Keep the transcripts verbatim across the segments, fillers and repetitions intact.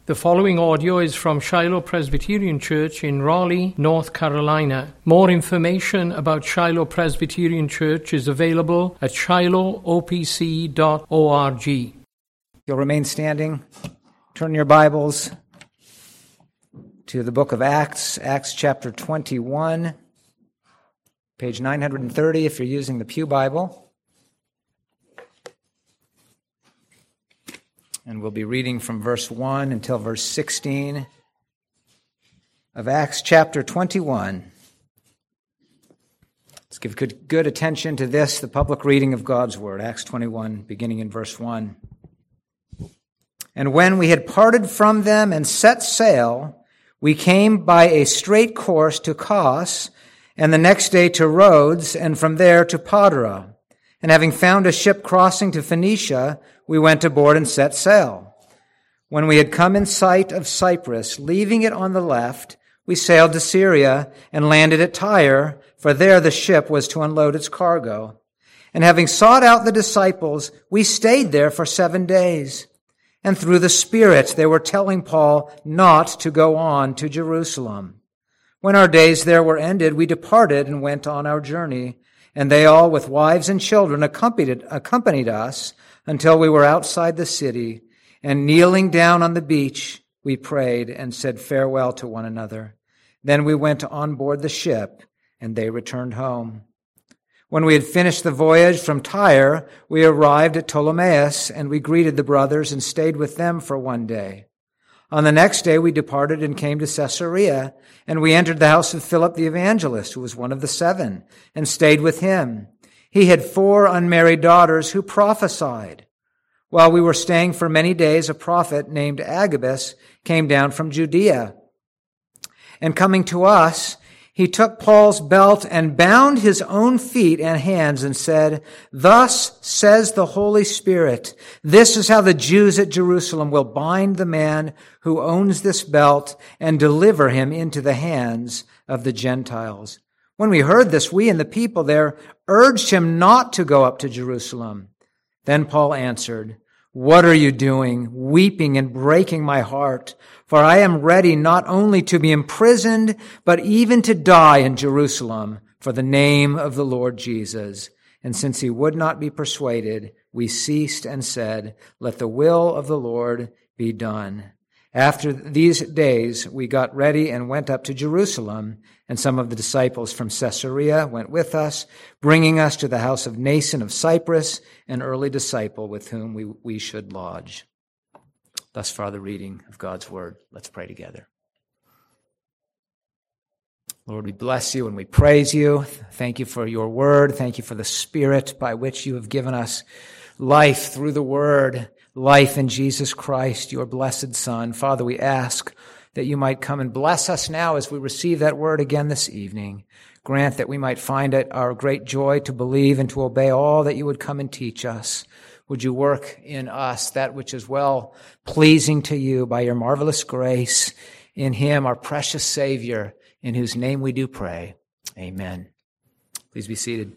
The following audio is from Shiloh Presbyterian Church in Raleigh, North Carolina. More information about Shiloh Presbyterian Church is available at shiloh o p c dot org. You'll remain standing. Turn your Bibles to the book of Acts, Acts chapter twenty-one, page nine hundred thirty if you're using the Pew Bible. And we'll be reading from verse one until verse sixteen of Acts chapter twenty-one. Let's give good, good attention to this, the public reading of God's Word. Acts twenty-one, beginning in verse one. And when we had parted from them and set sail, we came by a straight course to Kos, and the next day to Rhodes, and from there to Patara. And having found a ship crossing to Phoenicia, we went aboard and set sail. When we had come in sight of Cyprus, leaving it on the left, we sailed to Syria and landed at Tyre, for there the ship was to unload its cargo. And having sought out the disciples, we stayed there for seven days. And through the Spirit they were telling Paul not to go on to Jerusalem. When our days there were ended, we departed and went on our journey. And they all, with wives and children, accompanied, accompanied us until we were outside the city. And kneeling down on the beach, we prayed and said farewell to one another. Then we went on board the ship, and they returned home. When we had finished the voyage from Tyre, we arrived at Ptolemais, and we greeted the brothers and stayed with them for one day. On the next day we departed and came to Caesarea, and we entered the house of Philip the evangelist, who was one of the seven, and stayed with him. He had four unmarried daughters who prophesied. While we were staying for many days, a prophet named Agabus came down from Judea. And coming to us, he took Paul's belt and bound his own feet and hands and said, "Thus says the Holy Spirit, this is how the Jews at Jerusalem will bind the man who owns this belt and deliver him into the hands of the Gentiles." When we heard this, we and the people there urged him not to go up to Jerusalem. Then Paul answered, "What are you doing, weeping and breaking my heart? For I am ready not only to be imprisoned, but even to die in Jerusalem for the name of the Lord Jesus." And since he would not be persuaded, we ceased and said, "Let the will of the Lord be done." After these days, we got ready and went up to Jerusalem, and some of the disciples from Caesarea went with us, bringing us to the house of Nason of Cyprus, an early disciple with whom we, we should lodge. Thus far the reading of God's Word. Let's pray together. Lord, we bless you and we praise you. Thank you for your Word. Thank you for the Spirit by which you have given us life through the Word, life in Jesus Christ, your blessed Son. Father, we ask that you might come and bless us now as we receive that Word again this evening. Grant that we might find it our great joy to believe and to obey all that you would come and teach us. Would you work in us that which is well pleasing to you by your marvelous grace in him, our precious Savior, in whose name we do pray. Amen. Please be seated.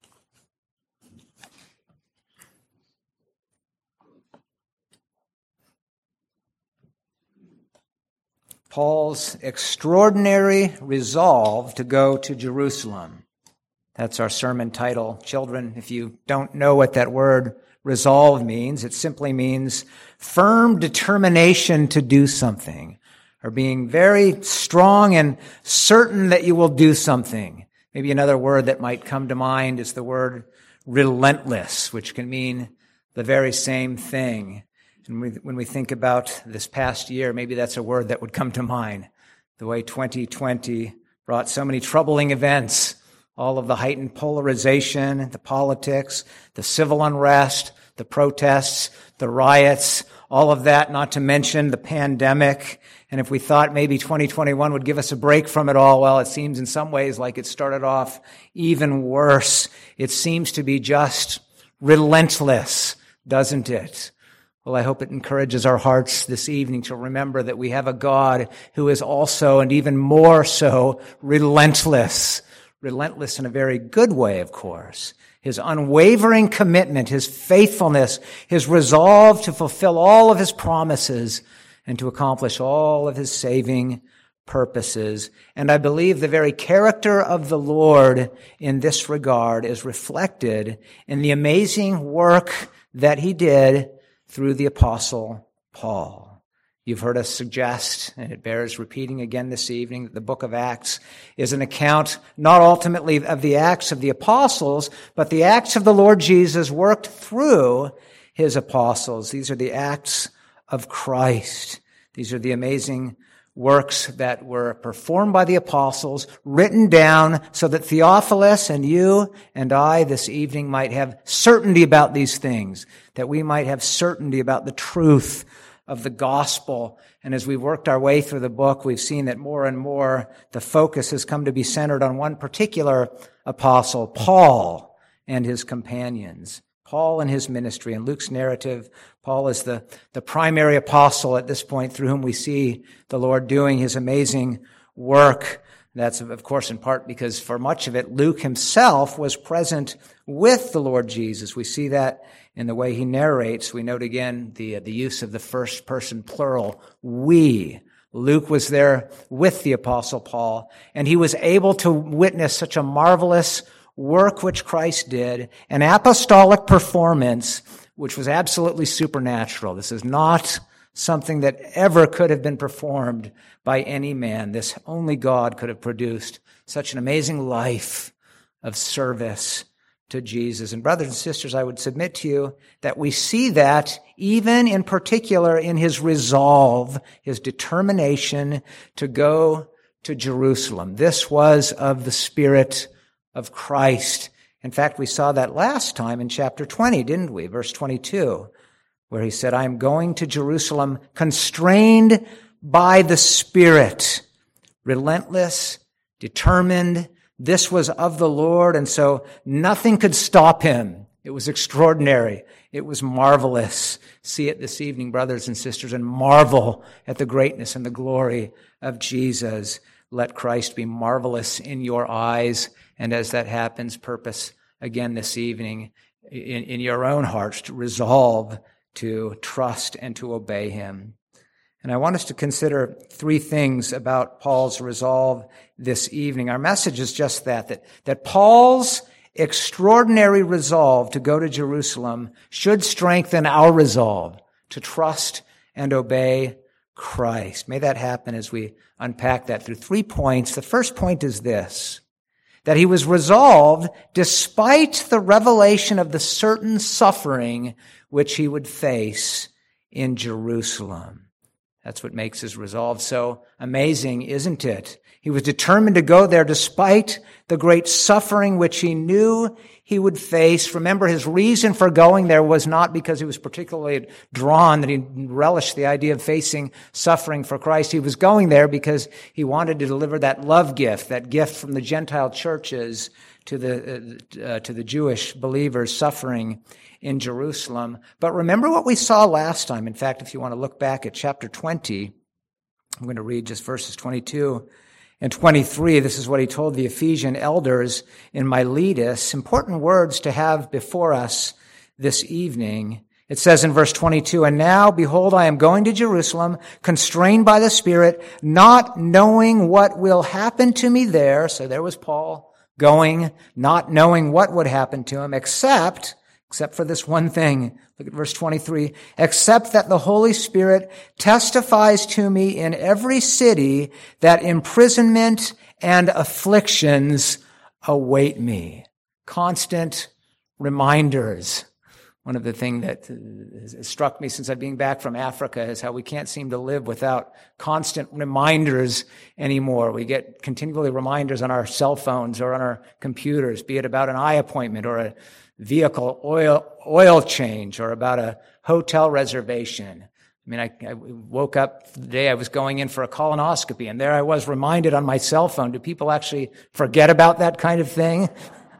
Paul's extraordinary resolve to go to Jerusalem. That's our sermon title. Children, if you don't know what that word resolve means, it simply means firm determination to do something, or being very strong and certain that you will do something. Maybe another word that might come to mind is the word relentless, which can mean the very same thing. And we, when we think about this past year, maybe that's a word that would come to mind. The way twenty twenty brought so many troubling events, all of the heightened polarization, the politics, the civil unrest, the protests, the riots, all of that, not to mention the pandemic. And if we thought maybe twenty twenty-one would give us a break from it all, well, it seems in some ways like it started off even worse. It seems to be just relentless, doesn't it? Well, I hope it encourages our hearts this evening to remember that we have a God who is also, and even more so, relentless. Relentless in a very good way, of course. His unwavering commitment, his faithfulness, his resolve to fulfill all of his promises and to accomplish all of his saving purposes. And I believe the very character of the Lord in this regard is reflected in the amazing work that he did through the Apostle Paul. You've heard us suggest, and it bears repeating again this evening, that the book of Acts is an account not ultimately of the acts of the apostles, but the acts of the Lord Jesus worked through his apostles. These are the acts of Christ. These are the amazing works that were performed by the apostles, written down so that Theophilus and you and I this evening might have certainty about these things, that we might have certainty about the truth of the gospel. And as we've worked our way through the book, we've seen that more and more the focus has come to be centered on one particular apostle, Paul, and his companions. Paul and his ministry. In Luke's narrative, Paul is the, the primary apostle at this point through whom we see the Lord doing his amazing work. That's, of course, in part because for much of it, Luke himself was present with the Lord Jesus. We see that in the way he narrates. We note again the, the use of the first person plural, we. Luke was there with the Apostle Paul, and he was able to witness such a marvelous work which Christ did, an apostolic performance which was absolutely supernatural. This is not something that ever could have been performed by any man. This only God could have produced such an amazing life of service to Jesus. And brothers and sisters, I would submit to you that we see that even in particular in his resolve, his determination to go to Jerusalem. This was of the Spirit of Christ. In fact, we saw that last time in chapter twenty, didn't we? Verse twenty-two, where he said, I am going to Jerusalem constrained by the Spirit, relentless, determined. This was of the Lord, and so nothing could stop him. It was extraordinary. It was marvelous. See it this evening, brothers and sisters, and marvel at the greatness and the glory of Jesus. Let Christ be marvelous in your eyes, and as that happens, purpose again this evening in, in your own hearts to resolve to trust and to obey him. And I want us to consider three things about Paul's resolve this evening. Our message is just that, that, that Paul's extraordinary resolve to go to Jerusalem should strengthen our resolve to trust and obey Christ. May that happen as we unpack that through three points. The first point is this, that he was resolved despite the revelation of the certain suffering which he would face in Jerusalem. That's what makes his resolve so amazing, isn't it? He was determined to go there despite the great suffering which he knew he would face. Remember, his reason for going there was not because he was particularly drawn, that he relished the idea of facing suffering for Christ. He was going there because he wanted to deliver that love gift, that gift from the Gentile churches to the uh, to the Jewish believers suffering in Jerusalem. But remember what we saw last time. In fact, if you want to look back at chapter twenty, I'm going to read just verses twenty-two and twenty-three. This is what he told the Ephesian elders in Miletus. Important words to have before us this evening. It says in verse twenty-two, and now, behold, I am going to Jerusalem, constrained by the Spirit, not knowing what will happen to me there. So there was Paul going, not knowing what would happen to him, except Except for this one thing. Look at verse twenty-three. Except that the Holy Spirit testifies to me in every city that imprisonment and afflictions await me. Constant reminders. One of the things that has struck me since I've been back from Africa is how we can't seem to live without constant reminders anymore. We get continually reminders on our cell phones or on our computers, be it about an eye appointment or a vehicle oil oil change or about a hotel reservation. I mean, I, I woke up the day I was going in for a colonoscopy, and there I was reminded on my cell phone. Do people actually forget about that kind of thing?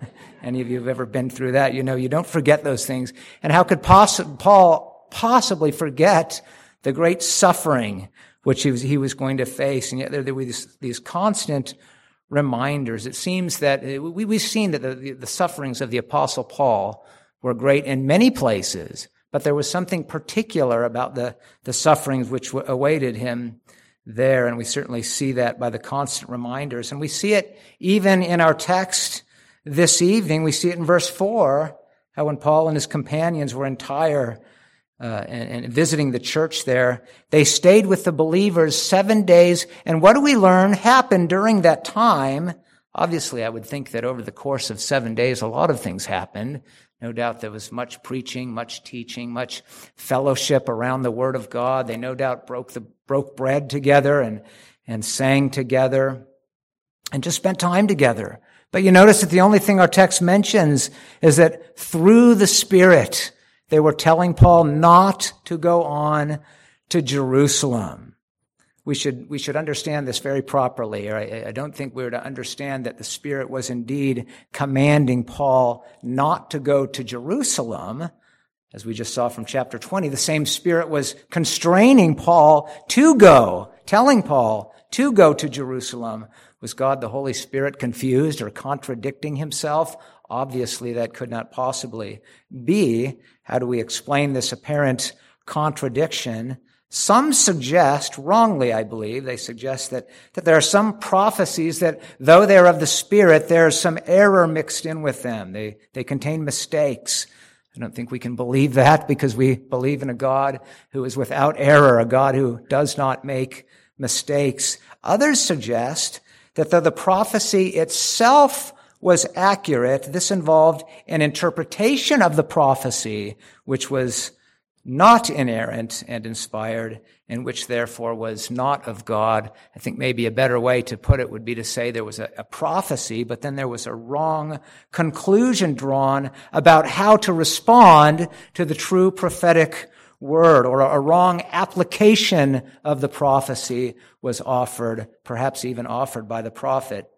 Any of you have ever been through that? You know, you don't forget those things. And how could poss- Paul possibly forget the great suffering which he was, he was going to face? And yet there, there were these, these constant reminders. It seems that we, we've seen that the, the sufferings of the Apostle Paul were great in many places, but there was something particular about the, the sufferings which awaited him there, and we certainly see that by the constant reminders. And we see it even in our text this evening. We see it in verse four, how when Paul and his companions were in Tyre uh, and, and visiting the church there, they stayed with the believers seven days. And what do we learn happened during that time? Obviously, I would think that over the course of seven days, a lot of things happened. No doubt there was much preaching, much teaching, much fellowship around the Word of God. They no doubt broke the broke bread together and, and sang together and just spent time together. But you notice that the only thing our text mentions is that through the Spirit, they were telling Paul not to go on to Jerusalem. We should, we should understand this very properly. I, I don't think we were to understand that the Spirit was indeed commanding Paul not to go to Jerusalem. As we just saw from chapter twenty, the same Spirit was constraining Paul to go, telling Paul to go to Jerusalem. Was God the Holy Spirit confused or contradicting himself? Obviously, that could not possibly be. How do we explain this apparent contradiction? Some suggest, wrongly I believe, they suggest that, that there are some prophecies that, though they're of the Spirit, there's some error mixed in with them. They, they contain mistakes. I don't think we can believe that because we believe in a God who is without error, a God who does not make mistakes. Others suggest that though the prophecy itself was accurate, this involved an interpretation of the prophecy which was not inerrant and inspired, and which therefore was not of God. I think maybe a better way to put it would be to say there was a, a prophecy, but then there was a wrong conclusion drawn about how to respond to the true prophetic word, or a, a wrong application of the prophecy was offered, perhaps even offered by the prophet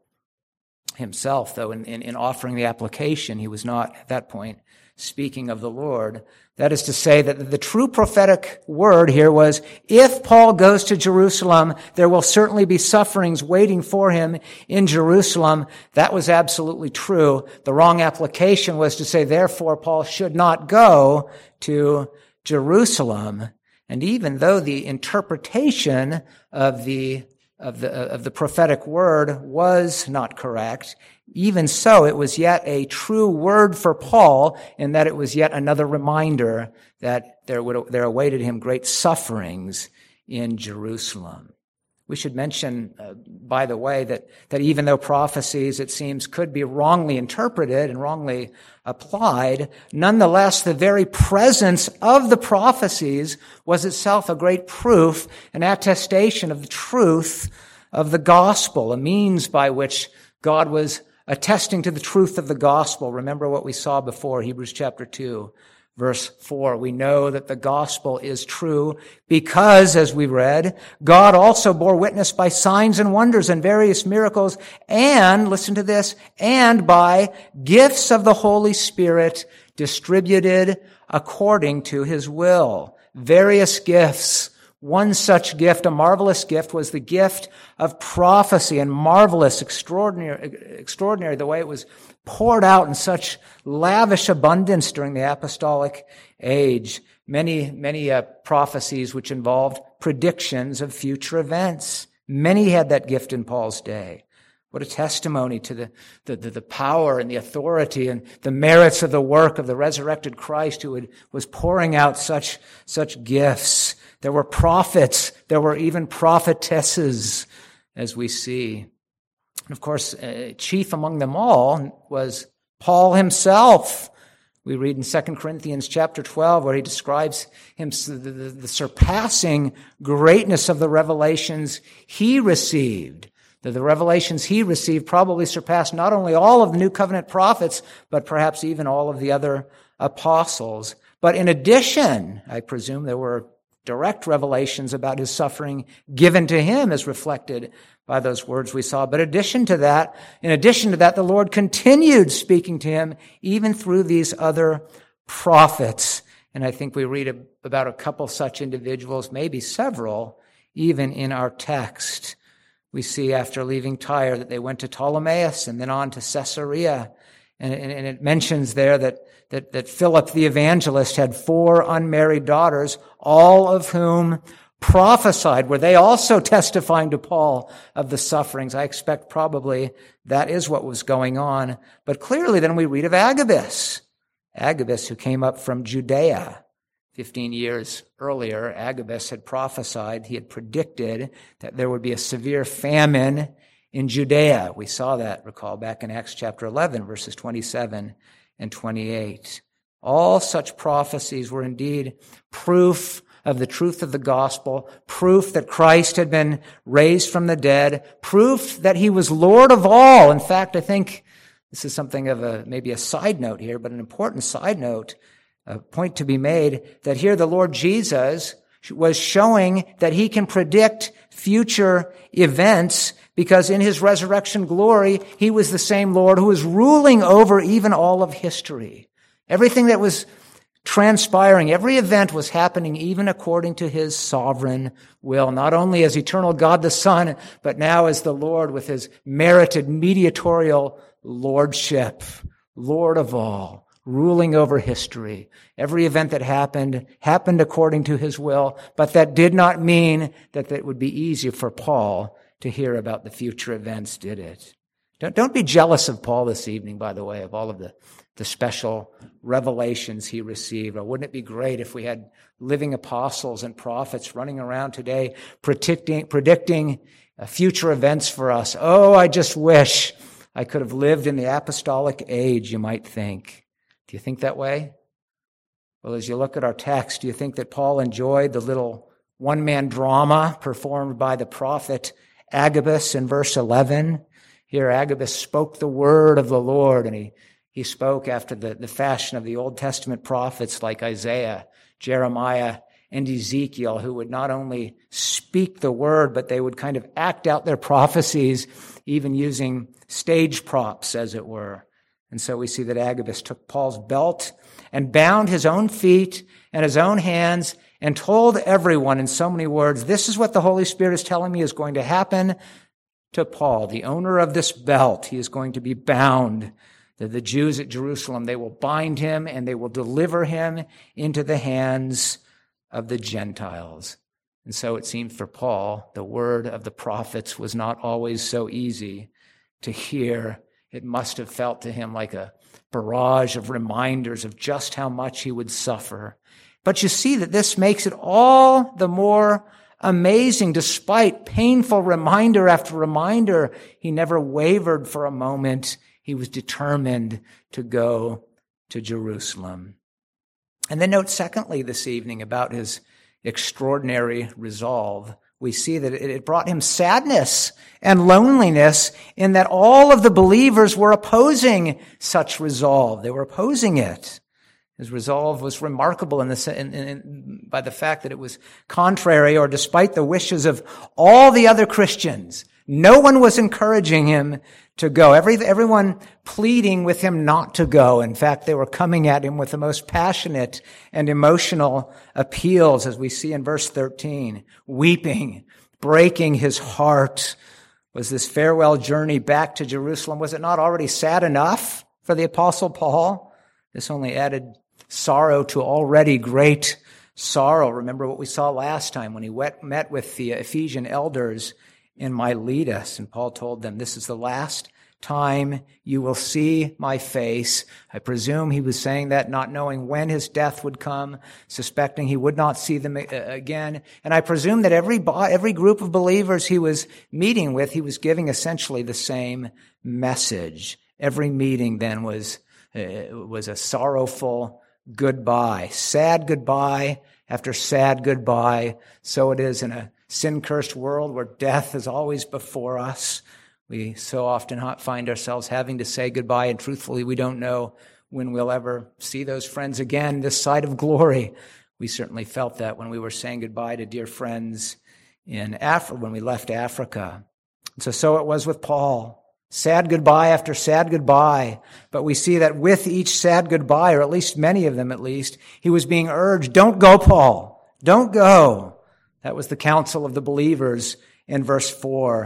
himself, though in, in, in offering the application, he was not at that point speaking of the Lord. That is to say that the true prophetic word here was, if Paul goes to Jerusalem, there will certainly be sufferings waiting for him in Jerusalem. That was absolutely true. The wrong application was to say, therefore, Paul should not go to Jerusalem. And even though the interpretation of the of the of the prophetic word was not correct, even so, it was yet a true word for Paul, in that it was yet another reminder that there would there awaited him great sufferings in Jerusalem. We should mention, uh, by the way, that, that even though prophecies, it seems, could be wrongly interpreted and wrongly applied, nonetheless, the very presence of the prophecies was itself a great proof, an attestation of the truth of the gospel, a means by which God was attesting to the truth of the gospel. Remember what we saw before, Hebrews chapter two. Verse four, we know that the gospel is true because, as we read, God also bore witness by signs and wonders and various miracles, and, listen to this, and by gifts of the Holy Spirit distributed according to his will. Various gifts. One such gift, a marvelous gift, was the gift of prophecy, and marvelous, extraordinary, extraordinary the way it was poured out in such lavish abundance during the apostolic age. Many, many uh, prophecies which involved predictions of future events. Many had that gift in Paul's day. What a testimony to the, the, the, the power and the authority and the merits of the work of the resurrected Christ, who had, was pouring out such, such gifts. There were prophets. There were even prophetesses, as we see. And of course, uh, chief among them all was Paul himself. We read in Second Corinthians chapter twelve, where he describes him, the, the, the surpassing greatness of the revelations he received. The, the revelations he received probably surpassed not only all of the New Covenant prophets, but perhaps even all of the other apostles. But in addition, I presume there were direct revelations about his suffering given to him, as reflected by those words we saw. But addition to that, in addition to that, the Lord continued speaking to him even through these other prophets. And I think we read about a couple such individuals, maybe several, even in our text. We see after leaving Tyre that they went to Ptolemais and then on to Caesarea. And, and, and it mentions there that, that, that Philip the evangelist had four unmarried daughters, all of whom prophesied. Were they also testifying to Paul of the sufferings? I expect probably that is what was going on. But clearly then we read of Agabus. Agabus, who came up from Judea. Fifteen years earlier, Agabus had prophesied, he had predicted that there would be a severe famine in Judea. We saw that, recall, back in Acts chapter eleven, verses twenty-seven and twenty-eight. All such prophecies were indeed proof of the truth of the gospel, proof that Christ had been raised from the dead, proof that he was Lord of all. In fact, I think this is something of a, maybe a side note here, but an important side note, a point to be made, that here the Lord Jesus was showing that he can predict future events because in his resurrection glory, he was the same Lord who was ruling over even all of history. Everything that was transpiring, every event was happening even according to his sovereign will, not only as eternal God the Son, but now as the Lord with his merited mediatorial lordship, Lord of all, ruling over history. Every event that happened, happened according to his will, but that did not mean that it would be easy for Paul to hear about the future events, did it? Don't, don't be jealous of Paul this evening, by the way, of all of the, the special revelations he received. Or wouldn't it be great if we had living apostles and prophets running around today predicting, predicting uh, future events for us? Oh, I just wish I could have lived in the apostolic age, you might think. Do you think that way? Well, as you look at our text, do you think that Paul enjoyed the little one-man drama performed by the prophet Agabus in verse eleven? Here Agabus spoke the word of the Lord, and he, he spoke after the, the fashion of the Old Testament prophets like Isaiah, Jeremiah, and Ezekiel, who would not only speak the word, but they would kind of act out their prophecies, even using stage props, as it were. And so we see that Agabus took Paul's belt and bound his own feet and his own hands and told everyone in so many words, this is what the Holy Spirit is telling me is going to happen to Paul, the owner of this belt. He is going to be bound. The, the Jews at Jerusalem, they will bind him and they will deliver him into the hands of the Gentiles. And so it seemed for Paul, the word of the prophets was not always so easy to hear. It must have felt to him like a barrage of reminders of just how much he would suffer. But you see that this makes it all the more amazing. Despite painful reminder after reminder, he never wavered for a moment. He was determined to go to Jerusalem. And then note secondly this evening about his extraordinary resolve. We see that it brought him sadness and loneliness in that all of the believers were opposing such resolve. They were opposing it. His resolve was remarkable in the, in, in, by the fact that it was contrary or despite the wishes of all the other Christians. No one was encouraging him to go. Every, everyone pleading with him not to go. In fact, they were coming at him with the most passionate and emotional appeals, as we see in verse thirteen. Weeping, breaking his heart. Was this farewell journey back to Jerusalem, was it not already sad enough for the Apostle Paul? This only added sorrow to already great sorrow. Remember what we saw last time when he wet, met with the Ephesian elders in Miletus, and Paul told them, this is the last time you will see my face. I presume he was saying that not knowing when his death would come, suspecting he would not see them again. And I presume that every every group of believers he was meeting with, he was giving essentially the same message. Every meeting then was uh, was a sorrowful goodbye, sad goodbye after sad goodbye. So it is in a sin-cursed world where death is always before us. We so often find ourselves having to say goodbye, and truthfully, we don't know when we'll ever see those friends again this side of glory. We certainly felt that when we were saying goodbye to dear friends in Africa, when we left Africa. So, so it was with Paul. Sad goodbye after sad goodbye. But we see that with each sad goodbye, or at least many of them at least, he was being urged, don't go, Paul. Don't go. That was the counsel of the believers in verse four.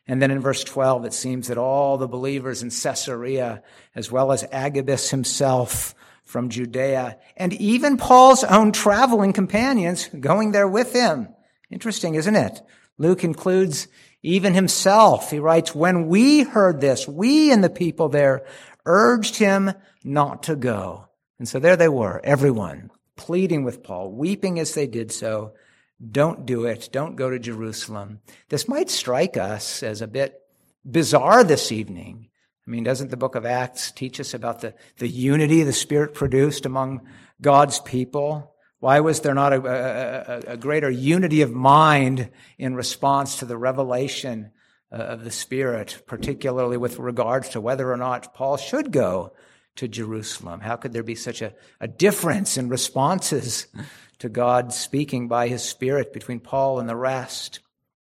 And then in verse twelve, it seems that all the believers in Caesarea, as well as Agabus himself from Judea, and even Paul's own traveling companions going there with him. Interesting, isn't it? Luke includes even himself. He writes, when we heard this, we and the people there urged him not to go. And so there they were, everyone, pleading with Paul, weeping as they did so. Don't do it. Don't go to Jerusalem. This might strike us as a bit bizarre this evening. I mean, doesn't the book of Acts teach us about the, the unity the Spirit produced among God's people? Why was there not a, a, a greater unity of mind in response to the revelation uh, of the Spirit, particularly with regards to whether or not Paul should go to Jerusalem? How could there be such a, a difference in responses to God speaking by his Spirit between Paul and the rest?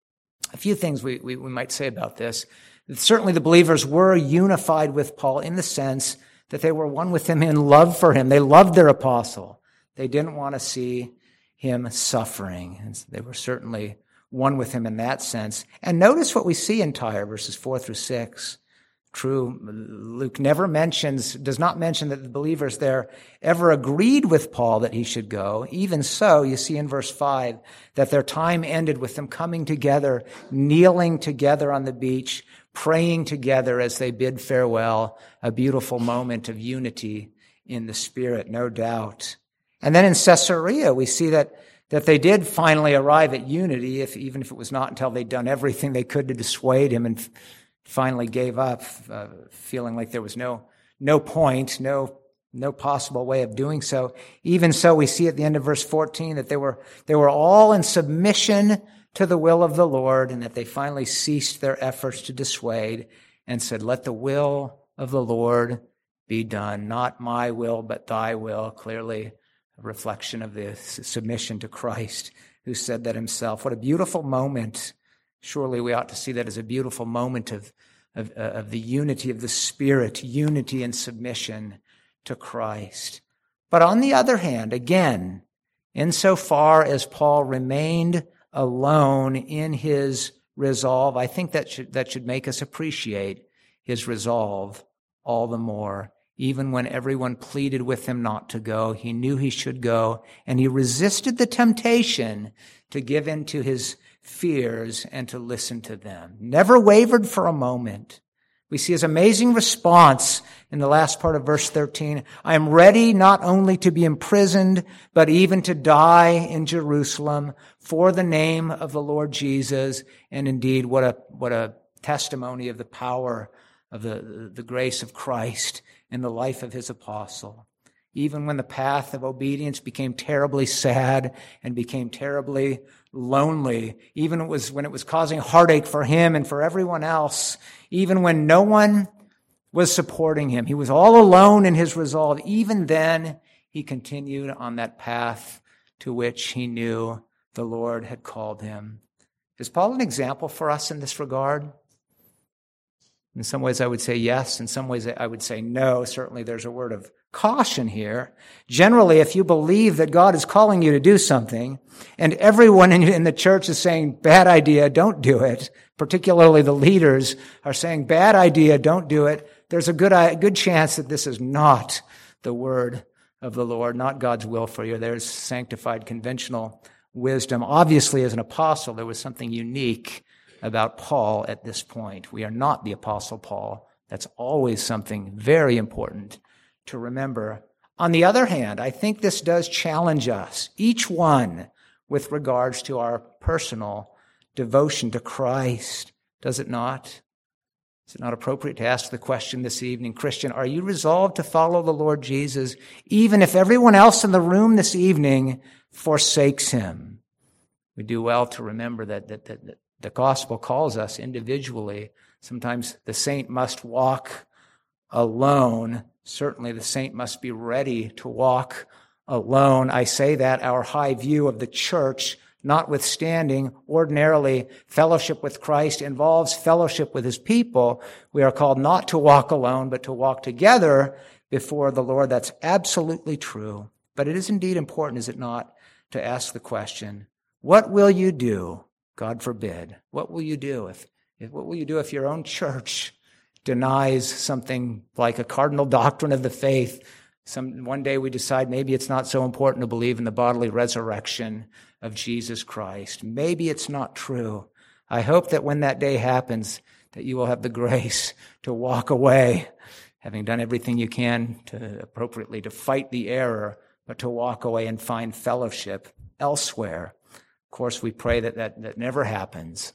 A few things we, we, we might say about this. Certainly the believers were unified with Paul in the sense that they were one with him in love for him. They loved their apostle. They didn't want to see him suffering. And they were certainly one with him in that sense. And notice what we see in Tyre, verses four through six. True, Luke never mentions, does not mention that the believers there ever agreed with Paul that he should go. Even so, you see in verse five that their time ended with them coming together, kneeling together on the beach, praying together as they bid farewell, a beautiful moment of unity in the Spirit, no doubt. And then in Caesarea, we see that, that they did finally arrive at unity, if, even if it was not until they'd done everything they could to dissuade him and finally gave up, uh, feeling like there was no no point, no no possible way of doing so. Even so, we see at the end of verse fourteen that they were they were all in submission to the will of the Lord, and that they finally ceased their efforts to dissuade and said, "Let the will of the Lord be done, not my will, but thy will." Clearly, a reflection of the submission to Christ, who said that himself. What a beautiful moment. Surely we ought to see that as a beautiful moment of, of, uh, of the unity of the Spirit, unity and submission to Christ. But on the other hand, again, insofar as Paul remained alone in his resolve, I think that should, that should make us appreciate his resolve all the more. Even when everyone pleaded with him not to go, he knew he should go, and he resisted the temptation to give in to his fears and to listen to them. Never wavered for a moment. We see his amazing response in the last part of verse thirteen. I am ready not only to be imprisoned, but even to die in Jerusalem for the name of the Lord Jesus. And indeed, what a, what a testimony of the power of the, the grace of Christ in the life of his apostle. Even when the path of obedience became terribly sad and became terribly lonely, even it was when it was causing heartache for him and for everyone else, even when no one was supporting him, he was all alone in his resolve. Even then, he continued on that path to which he knew the Lord had called him. Is Paul an example for us in this regard? In some ways, I would say yes. In some ways, I would say no. Certainly, there's a word of caution here. Generally, if you believe that God is calling you to do something, and everyone in the church is saying, bad idea, don't do it, particularly the leaders are saying, bad idea, don't do it, there's a good, a good chance that this is not the word of the Lord, not God's will for you. There's sanctified conventional wisdom. Obviously, as an apostle, there was something unique about Paul at this point. We are not the Apostle Paul. That's always something very important to remember. On the other hand, I think this does challenge us, each one, with regards to our personal devotion to Christ. Does it not? Is it not appropriate to ask the question this evening, Christian, are you resolved to follow the Lord Jesus, even if everyone else in the room this evening forsakes him? We do well to remember that, that, that, that the gospel calls us individually. Sometimes the saint must walk alone. Certainly the saint must be ready to walk alone. I say that our high view of the church, notwithstanding, ordinarily fellowship with Christ involves fellowship with his people. We are called not to walk alone, but to walk together before the Lord. That's absolutely true. But it is indeed important, is it not, to ask the question, what will you do? God forbid. What will you do if, What will you do if your own church denies something like a cardinal doctrine of the faith? Some, one day we decide maybe it's not so important to believe in the bodily resurrection of Jesus Christ. Maybe it's not true. I hope that when that day happens, that you will have the grace to walk away, having done everything you can to appropriately to fight the error, but to walk away and find fellowship elsewhere. Of course, we pray that that, that never happens.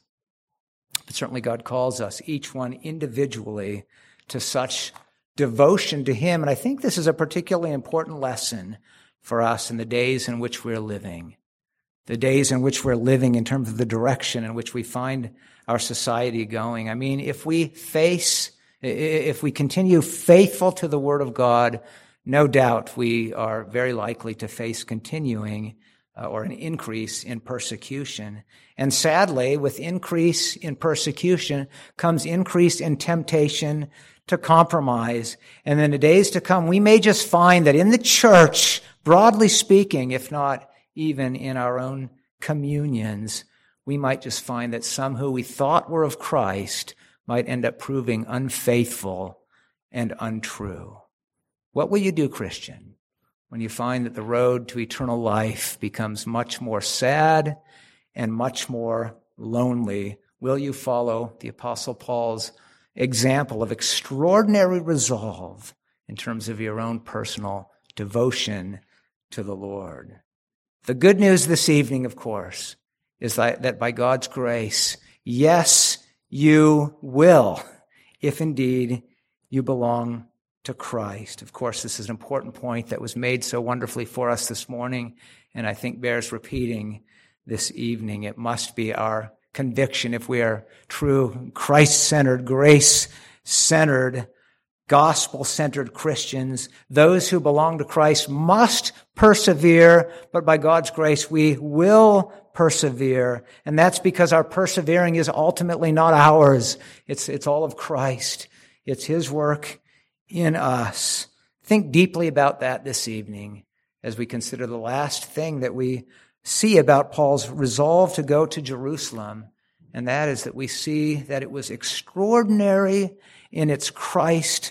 But certainly God calls us, each one individually, to such devotion to him. And I think this is a particularly important lesson for us in the days in which we're living. The days in which we're living in terms of the direction in which we find our society going. I mean, if we face, if we continue faithful to the Word of God, no doubt we are very likely to face continuing uh, or an increase in persecution. And sadly, with increase in persecution comes increase in temptation to compromise. And in the days to come, we may just find that in the church, broadly speaking, if not even in our own communions, we might just find that some who we thought were of Christ might end up proving unfaithful and untrue. What will you do, Christian, when you find that the road to eternal life becomes much more sad and much more lonely? Will you follow the Apostle Paul's example of extraordinary resolve in terms of your own personal devotion to the Lord? The good news this evening, of course, is that, that by God's grace, yes, you will, if indeed you belong to Christ. Of course, this is an important point that was made so wonderfully for us this morning, and I think bears repeating this evening. It must be our conviction, if we are true Christ-centered, grace-centered, gospel-centered Christians, those who belong to Christ must persevere, but by God's grace we will persevere. And that's because our persevering is ultimately not ours. It's, it's all of Christ. It's His work in us. Think deeply about that this evening as we consider the last thing that we see about Paul's resolve to go to Jerusalem, and that is that we see that it was extraordinary in its Christ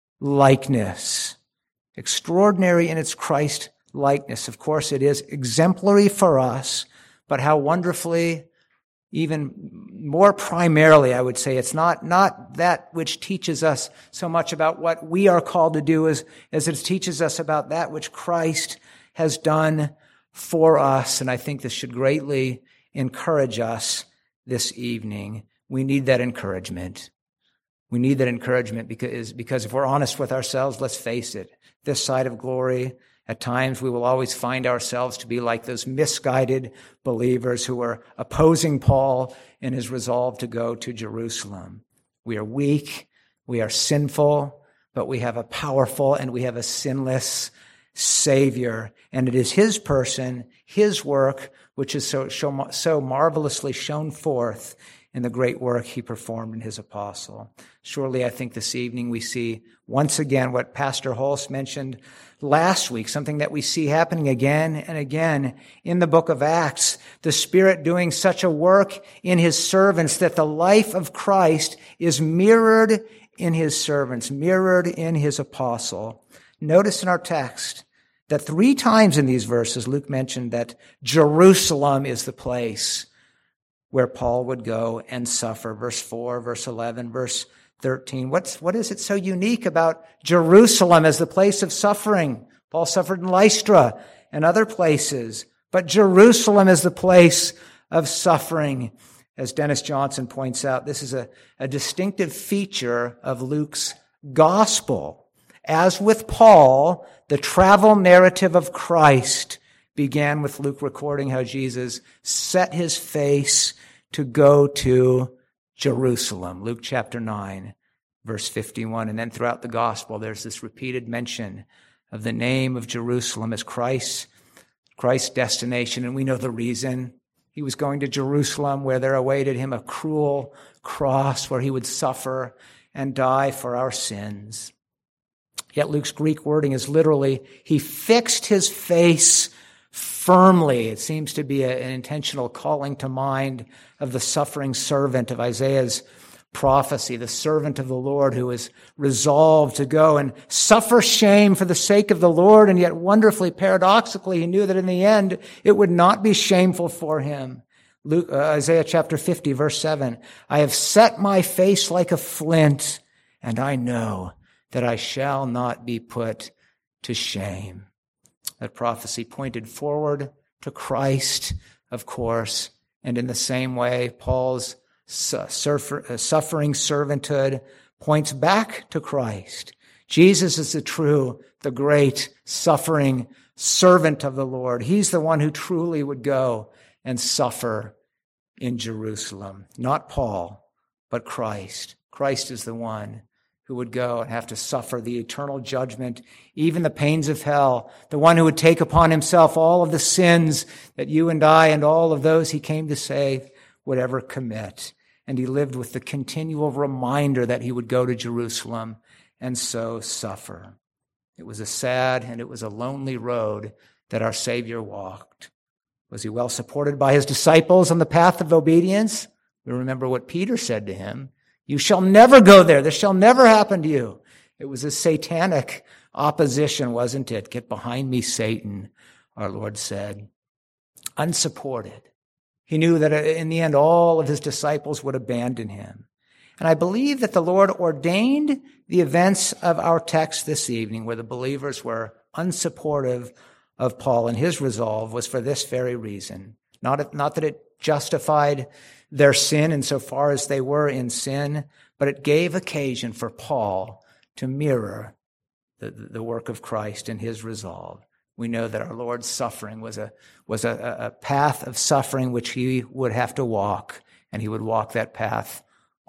likeness. Extraordinary in its Christ likeness. Of course, it is exemplary for us, but how wonderfully, even more primarily, I would say, it's not, not that which teaches us so much about what we are called to do as, as it teaches us about that which Christ has done for us. And I think this should greatly encourage us this evening. We need that encouragement. We need that encouragement because, because if we're honest with ourselves, let's face it, this side of glory, at times we will always find ourselves to be like those misguided believers who are opposing Paul in his resolve to go to Jerusalem. We are weak, we are sinful, but we have a powerful and we have a sinless Savior. And it is His person, His work, which is so, so, so marvelously shown forth in the great work He performed in His apostle. Surely I think this evening we see once again what Pastor Holst mentioned last week, something that we see happening again and again in the book of Acts, the Spirit doing such a work in His servants that the life of Christ is mirrored in His servants, mirrored in His apostle. Notice in our text that three times in these verses Luke mentioned that Jerusalem is the place where Paul would go and suffer. Verse four, verse eleven, verse thirteen. What's, what is it so unique about Jerusalem as the place of suffering? Paul suffered in Lystra and other places, but Jerusalem is the place of suffering. As Dennis Johnson points out, this is a, a distinctive feature of Luke's gospel. As with Paul, the travel narrative of Christ began with Luke recording how Jesus set His face to go to Jerusalem. Luke chapter nine, verse fifty-one. And then throughout the gospel, there's this repeated mention of the name of Jerusalem as Christ's, Christ's destination. And we know the reason. He was going to Jerusalem where there awaited Him a cruel cross where He would suffer and die for our sins. Yet Luke's Greek wording is literally, He fixed His face firmly. It seems to be a, an intentional calling to mind of the suffering servant of Isaiah's prophecy, the servant of the Lord who is resolved to go and suffer shame for the sake of the Lord, and yet wonderfully, paradoxically, he knew that in the end it would not be shameful for him. Luke, uh, Isaiah chapter fifty, verse seven, I have set my face like a flint, and I know that I shall not be put to shame. That prophecy pointed forward to Christ, of course, and in the same way, Paul's suffering servanthood points back to Christ. Jesus is the true, the great, suffering servant of the Lord. He's the one who truly would go and suffer in Jerusalem. Not Paul, but Christ. Christ is the one who would go and have to suffer the eternal judgment, even the pains of hell, the one who would take upon himself all of the sins that you and I and all of those he came to save would ever commit. And he lived with the continual reminder that he would go to Jerusalem and so suffer. It was a sad and it was a lonely road that our Savior walked. Was he well supported by his disciples on the path of obedience? We remember what Peter said to him. You shall never go there. This shall never happen to you. It was a satanic opposition, wasn't it? Get behind me, Satan, our Lord said. Unsupported. He knew that in the end, all of his disciples would abandon him. And I believe that the Lord ordained the events of our text this evening, where the believers were unsupportive of Paul, and his resolve was for this very reason. Not, not that it justified their sin insofar as they were in sin, but it gave occasion for Paul to mirror the, the work of Christ in his resolve. We know that our Lord's suffering was a was a, a path of suffering which he would have to walk, and he would walk that path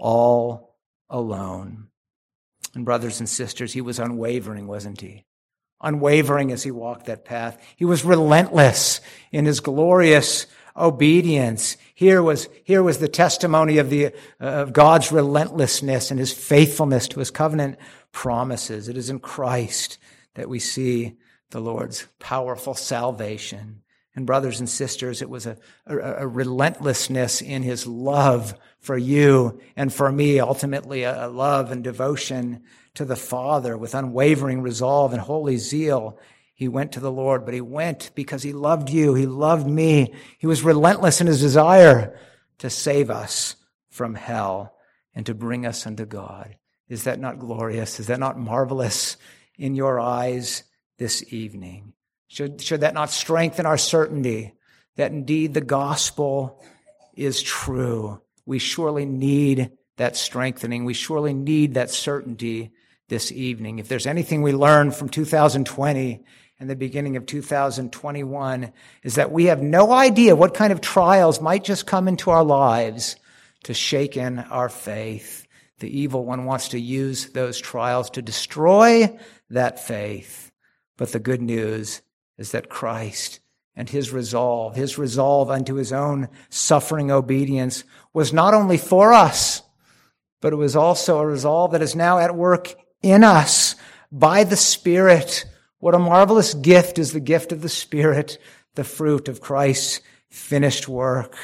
all alone. And brothers and sisters, he was unwavering, wasn't he? Unwavering as he walked that path. He was relentless in his glorious obedience. Here was here was the testimony of the uh, of God's relentlessness and his faithfulness to his covenant promises. It is in Christ that we see the Lord's powerful salvation. And brothers and sisters, it was a, a, a relentlessness in his love for you and for me, ultimately a, a love and devotion to the Father with unwavering resolve and holy zeal. He went to the Lord, but he went because he loved you. He loved me. He was relentless in his desire to save us from hell and to bring us unto God. Is that not glorious? Is that not marvelous in your eyes this evening? Should, should that not strengthen our certainty that indeed the gospel is true? We surely need that strengthening. We surely need that certainty this evening. If there's anything we learned from two thousand twenty and the beginning of two thousand twenty-one, is that we have no idea what kind of trials might just come into our lives to shake in our faith. The evil one wants to use those trials to destroy that faith. But the good news is that Christ and his resolve, his resolve unto his own suffering obedience was not only for us, but it was also a resolve that is now at work in us by the Spirit. What a marvelous gift is the gift of the Spirit, the fruit of Christ's finished work.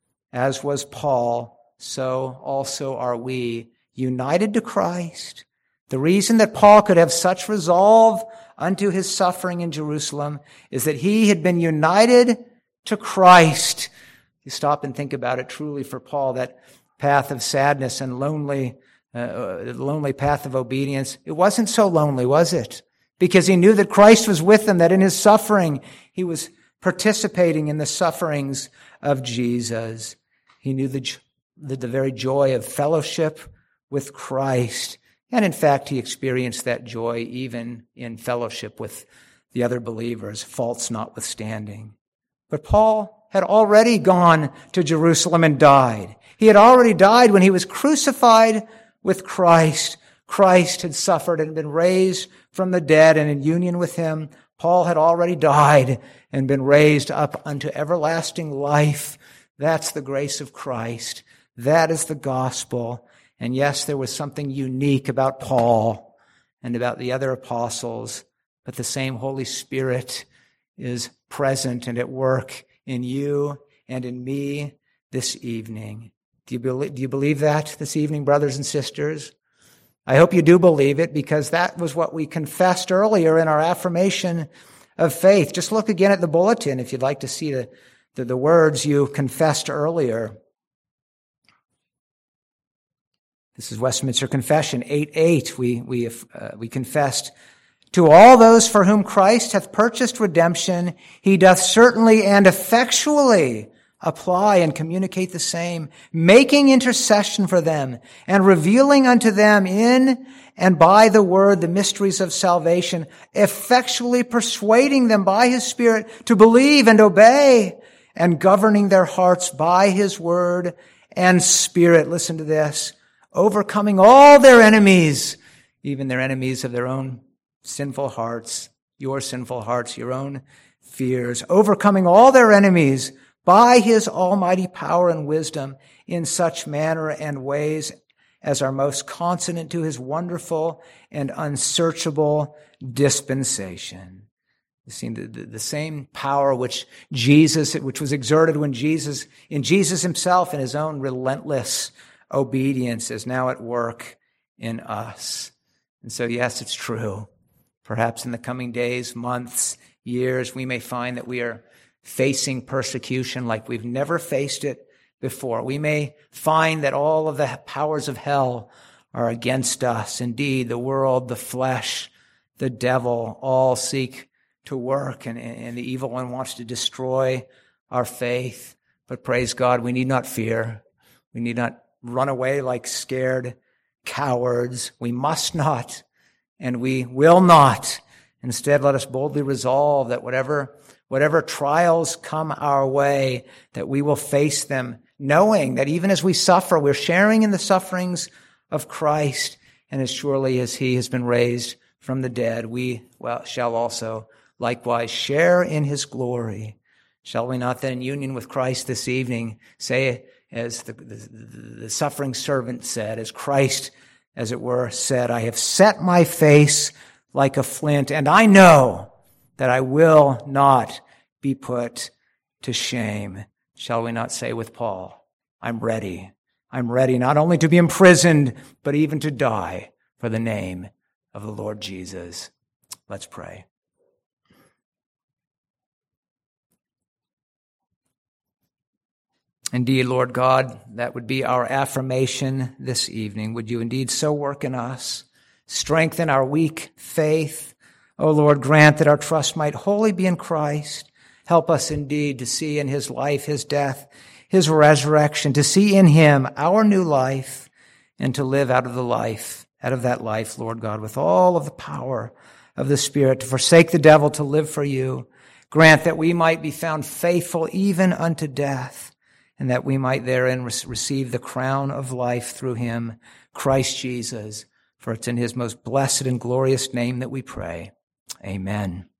As was Paul, so also are we, united to Christ. The reason that Paul could have such resolve unto his suffering in Jerusalem is that he had been united to Christ. You stop and think about it, truly for Paul, that path of sadness and lonely, uh, the lonely path of obedience, it wasn't so lonely, was it? Because he knew that Christ was with him, that in his suffering, he was participating in the sufferings of Jesus. He knew the, the, the very joy of fellowship with Christ. And in fact, he experienced that joy even in fellowship with the other believers, faults notwithstanding. But Paul had already gone to Jerusalem and died. He had already died when he was crucified with Christ. Christ had suffered and been raised from the dead, and in union with him, Paul had already died and been raised up unto everlasting life. That's the grace of Christ. That is the gospel. And yes, there was something unique about Paul and about the other apostles, but the same Holy Spirit is present and at work in you and in me this evening. Do you believe, do you believe that this evening, brothers and sisters? I hope you do believe it, because that was what we confessed earlier in our affirmation of faith. Just look again at the bulletin if you'd like to see the, the, the words you confessed earlier. This is Westminster Confession eight eight. We, we, uh, we confessed, "To all those for whom Christ hath purchased redemption, he doth certainly and effectually apply and communicate the same, making intercession for them and revealing unto them in and by the word the mysteries of salvation, effectually persuading them by his Spirit to believe and obey, and governing their hearts by his word and Spirit." Listen to this. "Overcoming all their enemies, even their enemies of their own sinful hearts," your sinful hearts, your own fears, "overcoming all their enemies by his almighty power and wisdom in such manner and ways as are most consonant to his wonderful and unsearchable dispensation." You see, the, the, the same power which Jesus, which was exerted when Jesus, in Jesus himself, in his own relentless obedience, is now at work in us. And so, yes, it's true. Perhaps in the coming days, months, years, we may find that we are facing persecution like we've never faced it before. We may find that all of the powers of hell are against us. Indeed, the world, the flesh, the devil all seek to work, and, and the evil one wants to destroy our faith. But praise God, we need not fear. We need not run away like scared cowards. We must not, and we will not. Instead, let us boldly resolve that whatever Whatever trials come our way, that we will face them, knowing that even as we suffer, we're sharing in the sufferings of Christ. And as surely as he has been raised from the dead, we well, shall also likewise share in his glory. Shall we not then, in union with Christ this evening, say, as the, the, the suffering servant said, as Christ, as it were, said, "I have set my face like a flint, and I know that I will not be put to shame." Shall we not say with Paul, "I'm ready. I'm ready not only to be imprisoned, but even to die for the name of the Lord Jesus." Let's pray. Indeed, Lord God, that would be our affirmation this evening. Would you indeed so work in us, strengthen our weak faith? O Lord, grant that our trust might wholly be in Christ. Help us indeed to see in his life, his death, his resurrection, to see in him our new life, and to live out of the life, out of that life, Lord God, with all of the power of the Spirit, to forsake the devil, to live for you. Grant that we might be found faithful even unto death, and that we might therein receive the crown of life through him, Christ Jesus. For it's in his most blessed and glorious name that we pray. Amen.